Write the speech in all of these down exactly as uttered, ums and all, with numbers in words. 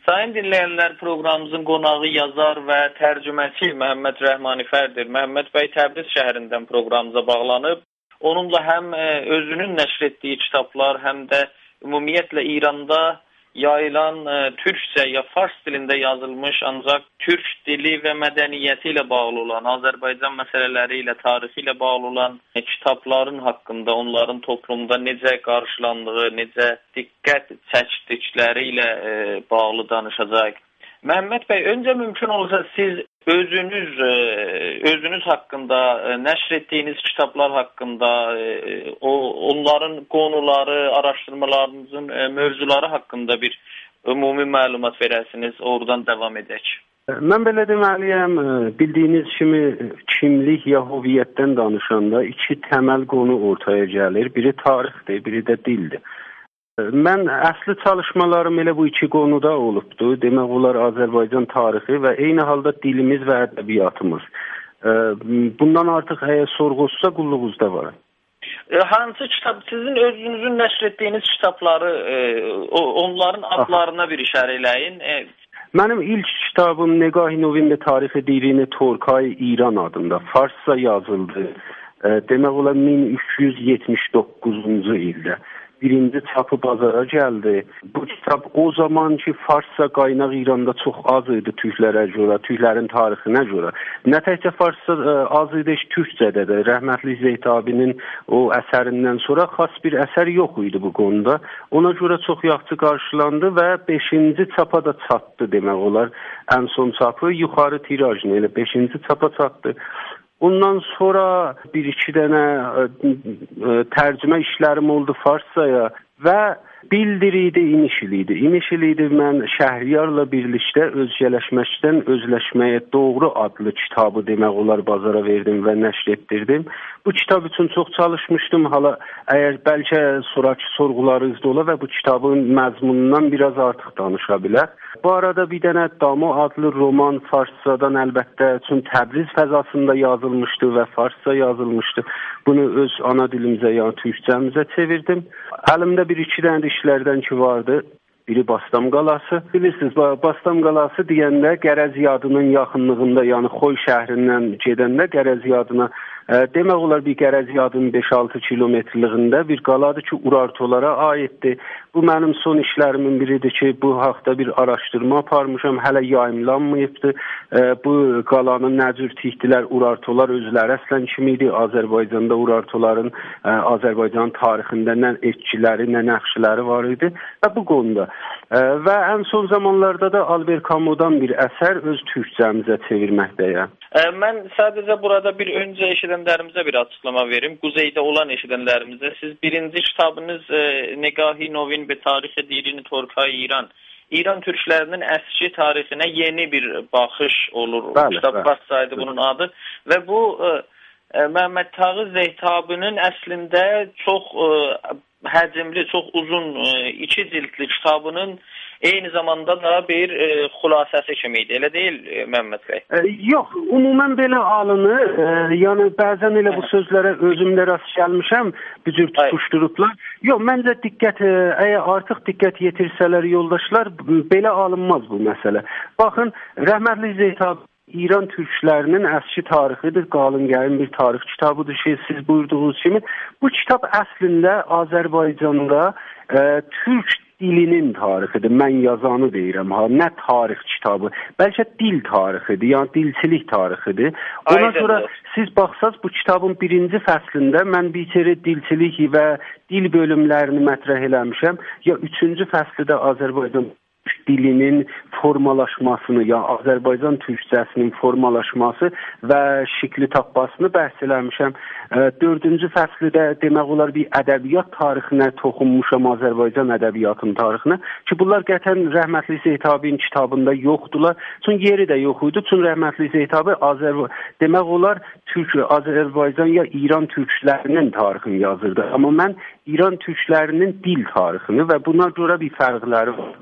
Sayın dinleyenler, programımızın qonağı yazar və tərcüməçi Məhəmməd Rəhmanifərdir. Məhəmməd bəy Təbriz şəhərindən proqramımıza bağlanıb. Onunla həm özünün nəşr etdiyi kitablar, həm də ümumiyyətlə İranda yayılan e, türkçə ya fars dilində yazılmış, ancaq türk dili və mədəniyyəti ilə bağlı olan, Azərbaycan məsələləri ilə, tarixi ilə bağlı olan e, kitabların haqqında, onların toplumda necə qarşılandığı, necə diqqət çəkdikləri ilə e, bağlı danışacaq. Məhəmməd bəy, öncə mümkün olsa siz özünüz e, özünüz haqqında, e, nəşr etdiyiniz kitablar haqqında, e, o onların qonuları, araşdırmalarınızın e, mövzuları haqqında bir ümumi məlumat verərsiniz, oradan davam edək. Mən belə deməliyəm, bildiyiniz kimi kimlik ya hüviyyətdən danışanda iki təməl qonu ortaya gəlir. Biri tarixdir, biri də dildir. Mən əsli çalışmalarım elə bu iki qonuda olubdu. Demək olar Azərbaycan tarixi və eyni halda dilimiz və ədəbiyyatımız. Bundan artıq əgər sorğusa qulluğunuzda var. Hansı kitab, sizin özünüzün nəşr etdiyiniz kitabları, onların adlarına bir işarə eləyin. Mənim ilk kitabım Negahi Novin və Tarixi Dirini Torkay İran adında farsça yazıldı. Demək olar min üç yüz yetmiş doqquzuncu ildə. Birinci çapı bazara gəldi. Bu kitab o zamanki farsça qaynaq İranda çox az idi türklərə görə, türklərin tarixinə görə. Nə təkcə farsça az idi, türkcədə də. Rəhmətli Zeytabinin o əsərindən sonra xas bir əsər yox idi bu qonuda. Ona görə çox yaxşı qarşılandı və beşinci çapa da çatdı demək olar. Ən son çapı yuxarı tirajlı, elə beşinci çapa çatdı. Ondan sonra bir-iki dənə tərcümə işlərim oldu farsçaya və bildiri idi, inişil idi. İnişil idi mən Şəhriyarla birlikdə özgələşməkdən özləşməyə doğru adlı kitabı demək olar bazara verdim və nəşr etdirdim. Bu kitab üçün çox çalışmışdım. Hala əgər bəlkə sonraki sorğularınızda ola və bu kitabın məzmunundan biraz artıq danışa bilər. Bu arada bir dənə Damo adlı roman farsçadan əlbəttə üçün Təbriz fəzasında yazılmışdı və farsça yazılmışdı. Bunu öz ana dilimizə, yəni türkcəmizə çevirdim. Əlimdə bir-iki dənə işlərdən ki vardı. Biri Bastam qalası. Bilirsiniz, Bastam qalası deyəndə Qərəz yadının yaxınlığında, yəni Xoy şəhrindən gedəndə Qərəz yadına demək olar bir Qərəz yadının beş-altı kilometrliyində bir qaladır ki, Urartulara aiddir. Bu mənim son işlərimin biridir ki, bu haqda bir araşdırma aparmışam, hələ yayımlanmayıbdır. Bu qalanın nə cür tikdilər, Urartular özləri əslən kim idi? Azərbaycanda Urartuların Azərbaycan tarixində nə etkiləri, nə nəqşləri var idi və bu qonuda. Və ən son zamanlarda da Albert Camus'dan bir əsər öz türkcəmizə çevirməkdəyəm. Mən sadəcə burada bir öncə eşidənlərimizə bir açıqlama verim. Quzeydə olan eşidənlərimizə siz birinci kitabınız Negahi Novin və Tarixi Dirini Torkay İran. İran türklərinin əski tarixinə yeni bir baxış olur. Bəli, kitab başsaydı bunun adı və bu Məhəmməd Tağız Zeytabinin əslində çox həcmli, çox uzun iki cildli kitabının eyni zamanda da bir e, xülasəsi kimi idi, elə deyil Məhəmməd bəy? E, yox, ümumən belə alınır. E, yəni bəzən elə bu sözlərə özümdə rast gəlmişəm, bir cür tutuşdurublar. Yox, məncə diqqət, e, əgər artıq diqqət yetirsələr yoldaşlar, belə alınmaz bu məsələ. Baxın, rəhmətli Zeytab İran türklərinin əski tarixidir, qalın gəlin bir tarix kitabıdır ki, siz buyurduğunuz kimi. Bu kitab əslində Azərbaycanda e, türk dilinin tarixidir. Mən yazanı deyirəm, ha, nə tarix kitabı, bəlkə dil tarixidir, yəni dilçilik tarixidir. Ona Aynen. görə siz baxsaz bu kitabın birinci fəslində mən bir kere dilçilik və dil bölümlərini mətrəh eləmişəm. Ya üçüncü fəslidə Azərbaycan dilinin formalaşmasını, ya Azərbaycan türkcəsinin formalaşması və şikli tapmasını bəhs eləmişəm. Dördüncü fəslidə demək olar bir ədəbiyyat tarixinə toxunmuşam, Azərbaycan ədəbiyyatının tarixinə ki, bunlar qətən rəhmətli Zeytabin kitabında yoxdular. Çünki yeri də yox idi. Çünki rəhmətli Zeytabi Azərba demək olar Türk, Azərbaycan ya İran türklərinin tarixini yazırdı. Amma mən İran türklərinin dil tarixini və buna görə bir fərqləri vardı.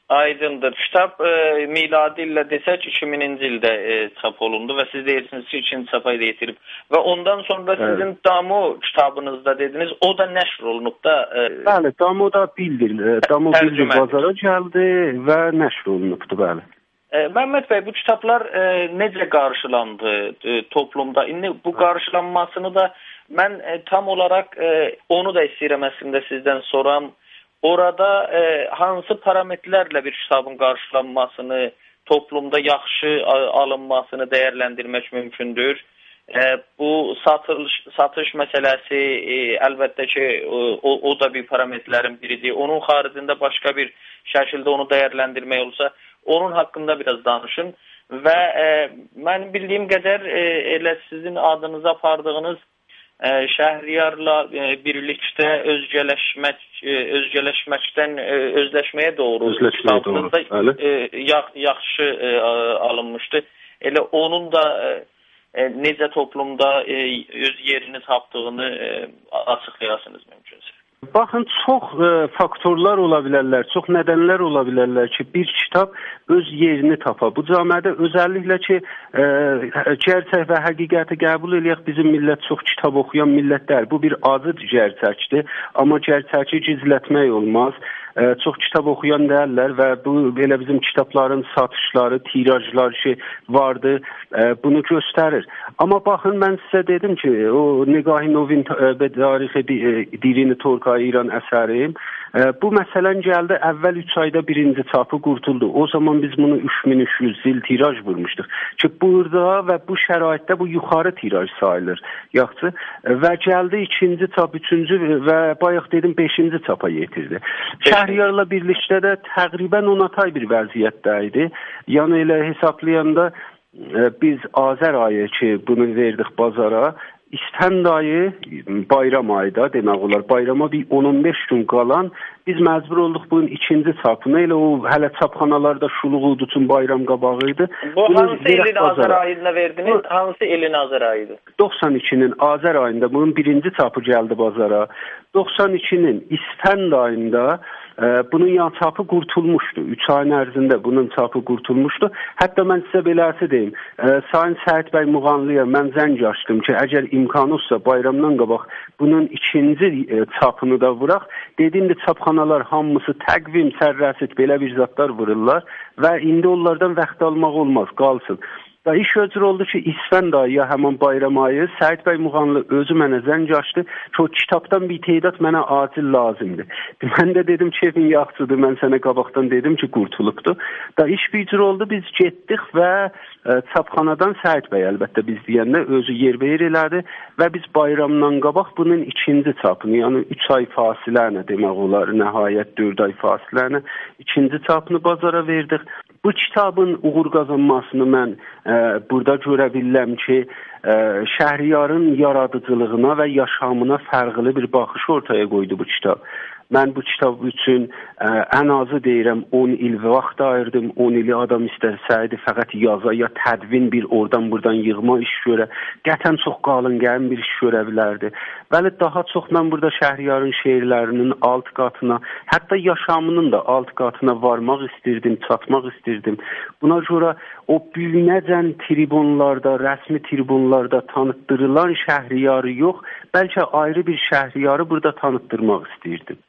Aydındır. Kitab e, miladi ilə desək iki mininci ildə e, çap olundu və siz deyirsiniz ki, ikinci çapayı da yetirib. Və ondan sonra evet. Sizin Damu kitabınızda dediniz, o da nəşr olunub da. E, bəli, Damu da bildir. Damu bildir bazara gəldi və nəşr olunubdur, bəli. E, Məhəmməd bəy, bu kitablar e, necə qarşılandı e, toplumda? İndi bu qarşılanmasını da mən e, tam olaraq e, onu da istəyirəm əslində sizdən soram. Orada e, hansı parametrlərlə bir kitabın qarşılanmasını, toplumda yaxşı alınmasını dəyərləndirmək mümkündür? E, bu satış, satış məsələsi e, əlbəttə ki, o, o da bir parametrlərin biridir. Onun xaricində başqa bir şəkildə onu dəyərləndirmək olsa, onun haqqında biraz danışın. Və e, mən bildiyim qədər e, elə sizin adınıza apardığınız e, Şəhriyarla e, birlikdə özgələşmək, e, özgələşməkdən e, özləşməyə doğru kitabınızda e, yax, yaxşı e, alınmışdı. Elə onun da e, necə toplumda e, öz yerini tapdığını e, açıqlayasınız mümkünsə. Baxın, çox e, faktorlar ola bilərlər, çox nədənlər ola bilərlər ki, bir kitab öz yerini tapa. Bu cəmiyyədə özəlliklə ki, e, gerçək və həqiqəti qəbul eləyək, bizim millət çox kitab oxuyan millətlər. Bu bir adı gerçəkdir, amma gerçəki gizlətmək olmaz. E, çox kitab oxuyan deyərlər və bu belə bizim kitabların satışları, tirajlar ki vardı, e, bunu göstərir. Amma baxın, mən sizə dedim ki, o Negahi Novin e, tarixi e, Dirini Torkay İran əsərim, e, bu məsələn gəldi, əvvəl üç ayda birinci çapı qurtuldu. O zaman biz bunu üç min üç yüz zil tiraj vurmuşduq. Ki burada və bu şəraitdə bu yuxarı tiraj sayılır, yaxşı, və gəldi ikinci çap, üçüncü və bayaq dedim beşinci çapa yetirdi. Şəhriyarla birlikdə də təqribən on ay bir vəziyyətdə idi. Yəni elə hesablayanda e, biz Azər ayı ki bunu verdik bazara, İstənd ayı bayram ayda demək olar. Bayrama bir on on beş gün qalan biz məcbur olduq bunun ikinci çapını. Elə o hələ çapxanalarda şuluq udu üçün bayram qabağı idi. Bu bunu hansı ilin Azər ayında verdiniz? Bu, hansı ilin Azər ayıydı? doxsan ikinin Azər ayında bunun birinci çapı gəldi bazara. doxsan ikinin İstənd ayında e, bunun yan çapı qurtulmuşdu. üç ayın ərzində bunun çapı qurtulmuşdu. Hətta mən sizə beləsi deyim. E, Sayın Səhət bəy Muğanlıya mən zəng açdım ki, əgər imkanı olsa bayramdan qabaq bunun ikinci e, çapını da vuraq. Dediyimdə çapxanalar hamısı təqvim, sərrəsit belə bir zatlar vururlar və indi onlardan vaxt almaq olmaz, qalsın. Da iş öcür oldu ki, İsfənd ayı ya həman bayram ayı Səhət bəy Muğanlı özü mənə zəng açdı ki, o kitabdan bir teyidat mənə acil lazımdır. Mən də dedim ki, evin yaxçıdır, mən sənə qabaqdan dedim ki, qurtulubdur. Da iş bir oldu, biz getdik və e, çapxanadan Səhət bəy əlbəttə biz deyəndə özü yerbəyir elədi və biz bayramdan qabaq bunun ikinci çapını, yəni üç ay fasilələ demək olar, nəhayət dörd ay fasilələ ikinci çapını bazara verdik. Bu kitabın uğur qazanmasını mən e, burada görə bilirəm ki, e, Şəhriyarın yaradıcılığına və yaşamına fərqli bir baxış ortaya qoydu bu kitab. Mən bu kitab üçün ə, ən azı deyirəm on il vaxt ayırdım. on ili adam istəsəydi fəqət yaza ya tədvin bir oradan buradan yığma iş görə, qətən çox qalın gəlin bir iş görə bilərdi. Bəli, daha çox mən burada Şəhriyarın şeirlərinin alt qatına, hətta yaşamının da alt qatına varmaq istirdim, çatmaq istirdim. Buna görə o büyünəcən tribunlarda, rəsmi tribunlarda tanıtdırılan Şəhriyarı yox, bəlkə ayrı bir Şəhriyarı burada tanıtdırmaq istirdim.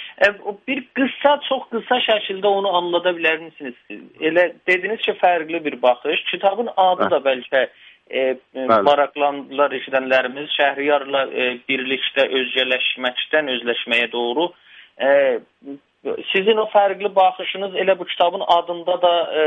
Bir qısa, çox qısa şəkildə onu anlada bilər misiniz? Elə dediniz ki, fərqli bir baxış. Kitabın adı Hə. da bəlkə e, maraqlandılar eşidənlərimiz. Şəhriyarla e, birlikdə özgələşməkdən özləşməyə doğru. E, sizin o fərqli baxışınız elə bu kitabın adında da e,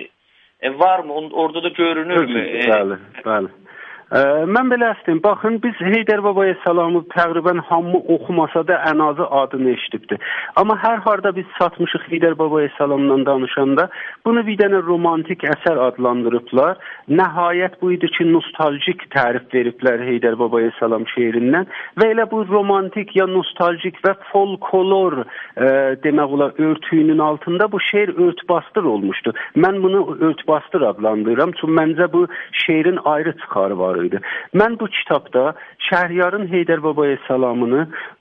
e, varmı? Orada da görünürmü? Bəli, bəli. Ə, mən belə istəyim, baxın, biz Heydər Babaya salamı təqribən hamı oxumasa da ən azı adını eşidibdir. Amma hər harda biz satmışıq Heydər Babaya salamdan danışanda, bunu bir dənə romantik əsər adlandırıblar. Nəhayət bu idi ki, nostaljik tərif veriblər Heydər Babaya salam şeirindən və elə bu romantik ya nostaljik və folklor ə, demək olar örtüyünün altında bu şeir örtbastır olmuşdu. Mən bunu örtbastır adlandırıram, çünki məncə bu şeirin ayrı çıxarı var idi. Mən bu kitabda Şəhriyarın Heydər Babaya salamını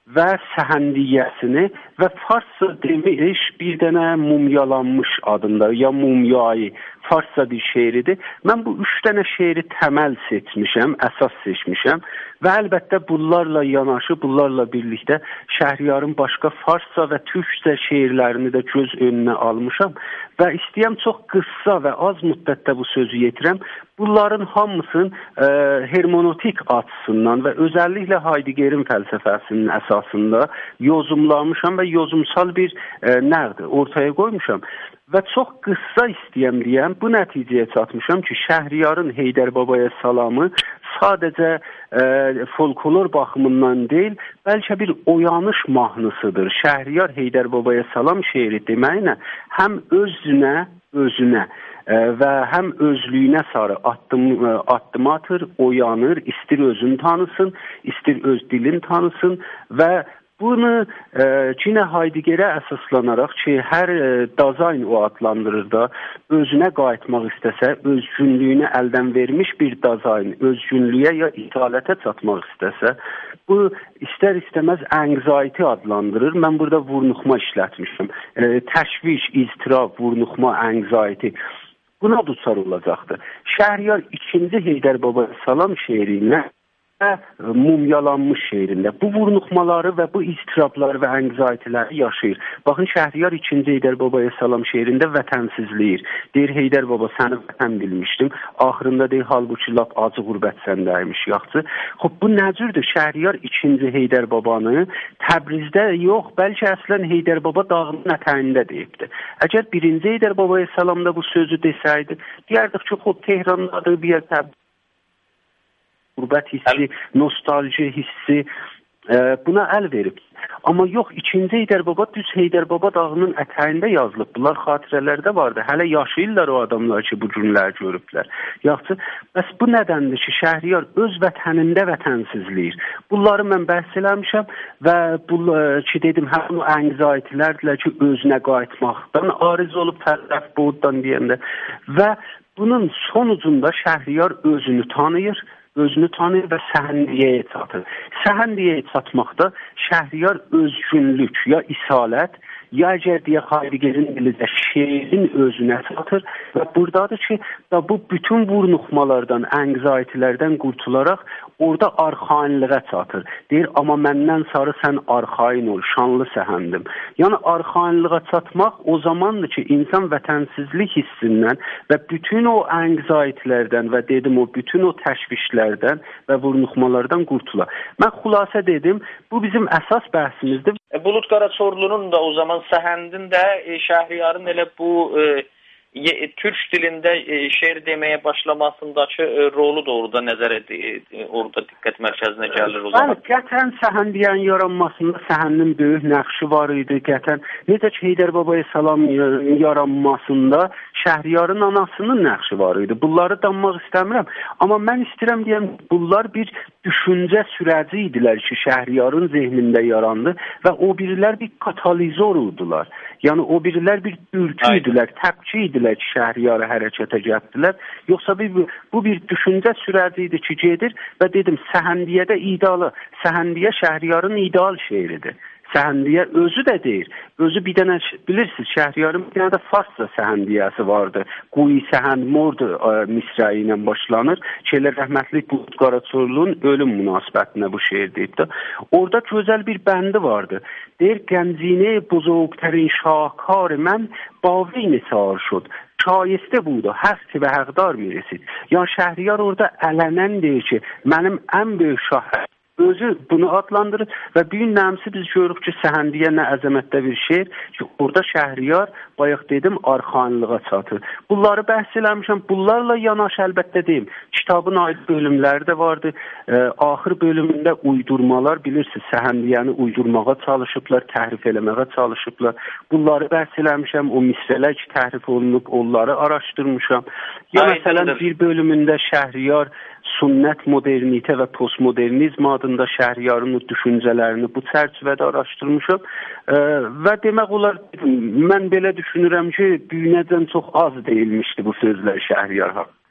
və səhəndiyyəsini və farsça demiş bir dənə mumyalanmış adında ya mumyayı farsça bir şeiridir. Mən bu üç dənə şeiri təməl seçmişəm, əsas seçmişəm və əlbəttə bunlarla yanaşı, bunlarla birlikdə Şəhriyarın başqa farsça və türkcə şeirlərini də göz önünə almışam və istəyəm çox qısa və az müddətdə bu sözü yetirəm. Bunların hamısını e, hermeneutik açısından və özəlliklə Heideggerin fəlsəfəsinin əsasında yozumlamışam və yozumsal bir e, nəqd ortaya qoymuşam. Və çox qısa istəyəm deyəm, bu nəticəyə çatmışam ki, Şəhriyarın Heydər Babaya salamı sadəcə e, folklor baxımından deyil, bəlkə bir oyanış mahnısıdır. Şəhriyar Heydər Babaya salam şeiri deməklə həm özünə, özünə e, və həm özlüyünə sarı addım, e, addım atır, oyanır, istir özünü tanısın, istir öz dilini tanısın və bunu e, yine Heidegger'e əsaslanaraq ki, hər e, Dasein o adlandırır da, özünə qayıtmaq istəsə, özgünlüyünü əldən vermiş bir Dasein, özgünlüyə ya italətə çatmaq istəsə, bu istər-istəməz anxiety adlandırır. Mən burada vurnuxma işlətmişim. E, təşviş, iztirab, vurnuxma, anxiety. Buna duçar olacaqdır. Şəhriyar ikinci Heydər Babaya salam şeirinə mumyalanmış şeirində bu vurnuxmaları və bu istirabları və anxiety-ləri yaşayır. Baxın, Şəhriyar ikinci Heydər Babaya salam şeirində vətənsizləyir. Deyir, Heydər Baba, səni vətən bilmişdim. Axırında deyir, halbuki lap acı qürbət səndəymiş, yaxçı. Xob, bu nə cürdür? Şəhriyar ikinci Heydər Babanı Təbrizdə yox, bəlkə əslən Heydər Baba dağının ətəyində deyibdir. Əgər birinci Heydər Babaya salamda bu sözü desəydi, deyərdik ki, xob, Tehrandadır, bir yer Təbriz. Qürbət hissi, nostalji hissi e, buna əl verib. Amma yox, ikinci Heydər Baba düz Heydər Baba dağının ətəyində yazılıb. Bunlar xatirələrdə vardı. Hələ yaşayırlar o adamlar ki, bu günlər görüblər. Yaxçı, bəs bu nədəndir ki, Şəhriyar öz vətənində vətənsizləyir. Bunları mən bəhs eləmişəm və bu ki, dedim, həm o anxiety-lərdirlər ki, özünə qayıtmaqdan ariz olub tərəf boğuddan deyəndə və bunun sonucunda Şəhriyar özünü tanıyır, özünü tanıyır və səhəndiyəyə çatır. Səhəndiyəyə çatmaqda Şəhriyar özgünlük ya isalət, ya əgər deyək Heideggerin dilində şeirin özünə çatır və buradadır ki, da bu bütün vurnuxmalardan, anxiety-lərdən qurtularaq orada arxainliğə çatır. Deyir, amma məndən sarı sən arxain ol, şanlı səhəndim. Yəni arxainliğə çatmaq o zamandır ki, insan vətənsizlik hissindən və bütün o anxiety-lərdən və dedim o bütün o təşvişlərdən və vurnuxmalardan qurtular. Mən xülasə dedim, bu bizim əsas bəhsimizdir. E, Bulut Qaraçorlu'nun da o zaman Səhəndin də e, Şəhriyarın elə bu e, Türk dilində e, şeir deməyə başlamasındakı e, rolu da orada nəzərə e, orada diqqət mərkəzinə gəlir o zaman. Bəli, qətən Səhəndiyin yaranmasında Səhəndin böyük nəqşi var idi. Qətən necə ki Heydər Babaya salam yaranmasında Şəhriyarın anasının nəqşi var idi. Bunları danmaq istəmirəm, amma mən istəyirəm deyəm, bunlar bir düşüncə sürəci idilər ki, Şəhriyarın zehnində yarandı və o birilər bir katalizor oldular. Yəni o birilər bir ürkü idilər, təpki idilər ki, Şəhriyarı hərəkətə gətirdilər. Yoxsa bir, bu bir düşüncə sürəci idi ki, gedir və dedim, Səhəndiyədə idealı, Səhəndiyə Şəhriyarın ideal şeiridir. Səhəndiyə özü də deyir. Özü bir dənə, bilirsiniz, Şəhriyarın bir dənə də farsça səhəndiyəsi vardı. Quyi səhənd mordu misrayi ilə başlanır. Şeylər rəhmətli Bulut Qaraçorlu'nun ölüm münasibətinə bu şeir deyibdi. Orada gözəl bir bəndi vardı. Deyir, Gəncine buzurgtərin şahkar mən bavin sar şud. Şayeste budu, həqq və həqdar mi resid. Yəni Şəhriyar orada ələnən deyir ki, mənim ən böyük şah özü bunu adlandırır və bir gün nəmsi biz görürük ki, Səhəndiyə nə əzəmətdə bir şeir ki, orada Şəhriyar, bayaq dedim, arxainlığa çatır. Bunları bəhs eləmişəm, bunlarla yanaş əlbəttə deyim. Kitabın ayrı bölümləri də vardı. E, axır bölümündə uydurmalar, bilirsiniz, Səhəndiyəni uydurmağa çalışıblar, təhrif eləməyə çalışıblar. Bunları bəhs eləmişəm, o misrələr ki, təhrif olunub, onları araşdırmışam. Ya məsələn, bir bölümündə Şəhriyar sünnət modernitə və postmodernizm adında Şəhriyarın düşüncələrini bu çərçivədə araşdırmışam e, və demək olar, mən belə düşünürəm ki, dünyədən çox az deyilmişdi bu sözlər Şəhriyar haqqında.